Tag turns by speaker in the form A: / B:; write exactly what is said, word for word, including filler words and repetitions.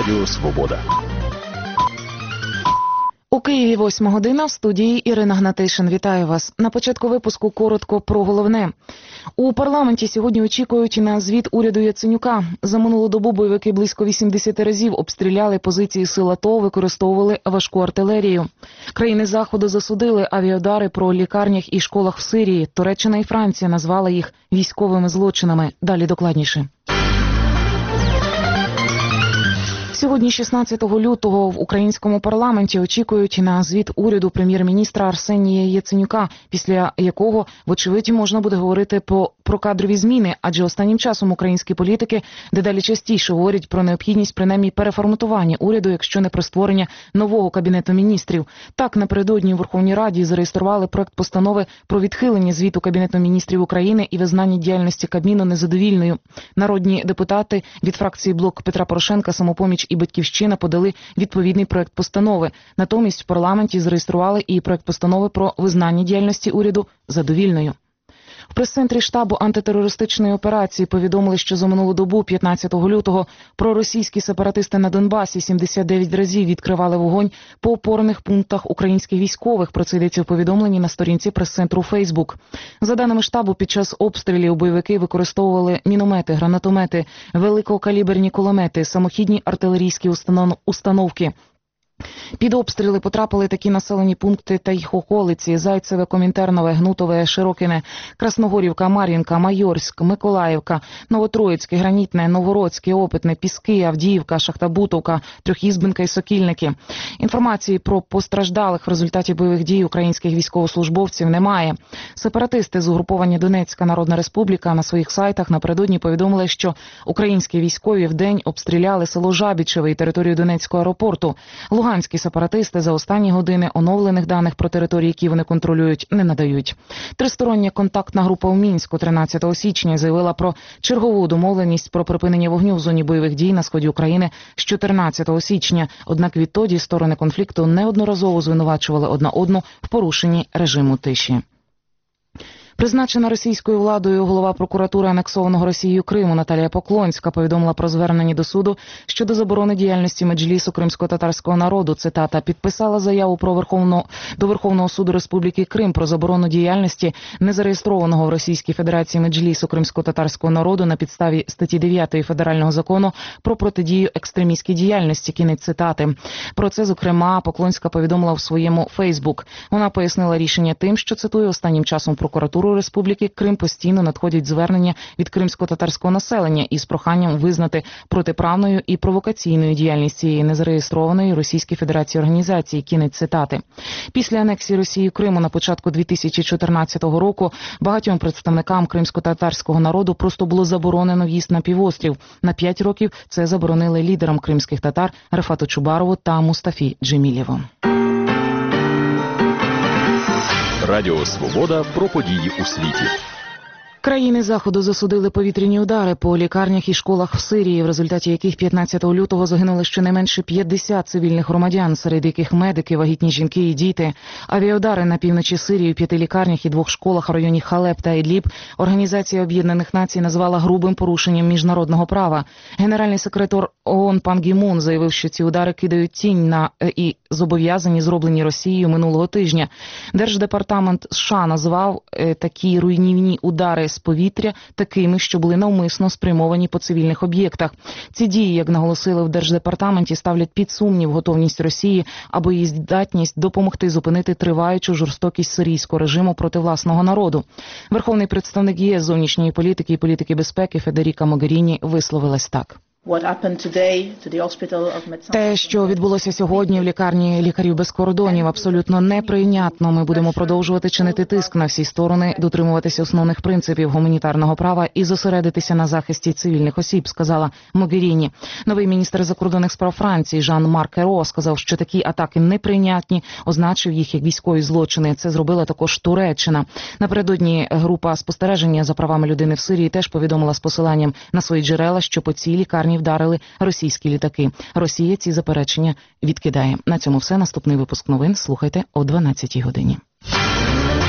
A: Радіо Свобода.
B: У Києві восьма година, в студії Ірина Гнатишин. Вітаю вас. На початку випуску коротко про головне. У парламенті сьогодні очікують на звіт уряду Яценюка. За минулу добу бойовики близько вісімдесят разів обстріляли позиції сил АТО, використовували важку артилерію. Країни Заходу засудили авіаудари по лікарнях і школах в Сирії. Туреччина і Франція назвали їх військовими злочинами. Далі докладніше. Сьогодні, шістнадцятого лютого, в українському парламенті очікують на звіт уряду прем'єр-міністра Арсенія Яценюка, після якого, вочевидь, можна буде говорити про, про кадрові зміни, адже останнім часом українські політики дедалі частіше говорять про необхідність принаймні переформатування уряду, якщо не про створення нового кабінету міністрів. Так, напередодні у Верховній Раді зареєстрували проект постанови про відхилення звіту Кабінету міністрів України і визнання діяльності Кабміну незадовільною. Народні депутати від фракції «Блок Петра Порошенка», «Самопоміч» і «Батьківщина» подали відповідний проект постанови. Натомість в парламенті зареєстрували і проект постанови про визнання діяльності уряду задовільною. В прес-центрі штабу антитерористичної операції повідомили, що за минулу добу, п'ятнадцятого лютого, проросійські сепаратисти на Донбасі сімдесят дев'ять разів відкривали вогонь по опорних пунктах українських військових. Про це йдеться в повідомленні на сторінці прес-центру Фейсбук. За даними штабу, під час обстрілів бойовики використовували міномети, гранатомети, великокаліберні кулемети, самохідні артилерійські установки. Під обстріли потрапили такі населені пункти та їх околиці: Зайцеве, Комінтернове, Гнутове, Широкине, Красногорівка, Мар'їнка, Майорськ, Миколаївка, Новотроїцьке, Гранітне, Новгородське, Опитне, Піски, Авдіївка, Шахта-Бутовка, Трьохізбинка і Сокільники. Інформації про постраждалих в результаті бойових дій українських військовослужбовців немає. Сепаратисти з угруповання Донецька Народна Республіка на своїх сайтах напередодні повідомили, що українські військові вдень обстріляли село Жабічеве і територію Донецького аеропорту. Луганські сепаратисти за останні години оновлених даних про території, які вони контролюють, не надають. Тристороння контактна група у Мінську тринадцятого січня заявила про чергову домовленість про припинення вогню в зоні бойових дій на сході України з чотирнадцятого січня. Однак відтоді сторони конфлікту неодноразово звинувачували одна одну в порушенні режиму тиші. Призначена російською владою голова прокуратури анексованого Росією Криму Наталія Поклонська повідомила про звернення до суду щодо заборони діяльності Меджлісу кримсько-татарського народу. Цитата: «Підписала заяву про Верховного, до Верховного суду Республіки Крим про заборону діяльності незареєстрованого в Російській Федерації Меджлісу кримсько-татарського народу на підставі статті дев'ятої Федерального закону про протидію екстремістській діяльності». Кінець цитати. Про це, зокрема, Поклонська повідомила в своєму Фейсбук. Вона пояснила рішення тим, що, цитую, «останнім часом прокуратуру Республіки Крим постійно надходять звернення від кримсько-татарського населення із проханням визнати протиправною і провокаційною діяльність цієї незареєстрованої Російській Федерації організації». Кінець цитати. Після анексії Росії Криму на початку дві тисячі чотирнадцятого року багатьом представникам кримсько-татарського народу просто було заборонено в'їзд на півострів. На п'ять років це заборонили лідерам кримських татар Рефату Чубарову та Мустафі Джемілєву.
A: Радіо Свобода про події у світі.
B: Країни Заходу засудили повітряні удари по лікарнях і школах в Сирії, в результаті яких п'ятнадцятого лютого загинули щонайменше п'ятдесят цивільних громадян, серед яких медики, вагітні жінки і діти. Авіаудари на півночі Сирії, в п'яти лікарнях і двох школах в районі Халеб та Ідліб Організація Об'єднаних Націй назвала грубим порушенням міжнародного права. Генеральний секретар ООН Пан Гі Мун заявив, що ці удари кидають тінь на і зобов'язані, зроблені Росією минулого тижня. Держдепартамент США назвав е, такі руйнівні удари з повітря такими, що були навмисно спрямовані по цивільних об'єктах. Ці дії, як наголосили в Держдепартаменті, ставлять під сумнів готовність Росії або її здатність допомогти зупинити триваючу жорстокість сирійського режиму проти власного народу. Верховний представник ЄС з зовнішньої політики і політики безпеки Федеріка Могеріні висловилась так. Те, що відбулося сьогодні в лікарні лікарів без кордонів, абсолютно неприйнятно. Ми будемо продовжувати чинити тиск на всі сторони, дотримуватися основних принципів гуманітарного права і зосередитися на захисті цивільних осіб, сказала Могеріні. Новий міністр закордонних справ Франції Жан-Марк Еро сказав, що такі атаки неприйнятні, означив їх як військові злочини. Це зробила також Туреччина. Напередодні група спостереження за правами людини в Сирії теж повідомила з посиланням на свої джерела, що по цій лікарні вдарили російські літаки. Росія ці заперечення відкидає. На цьому все. Наступний випуск новин слухайте о дванадцятій годині.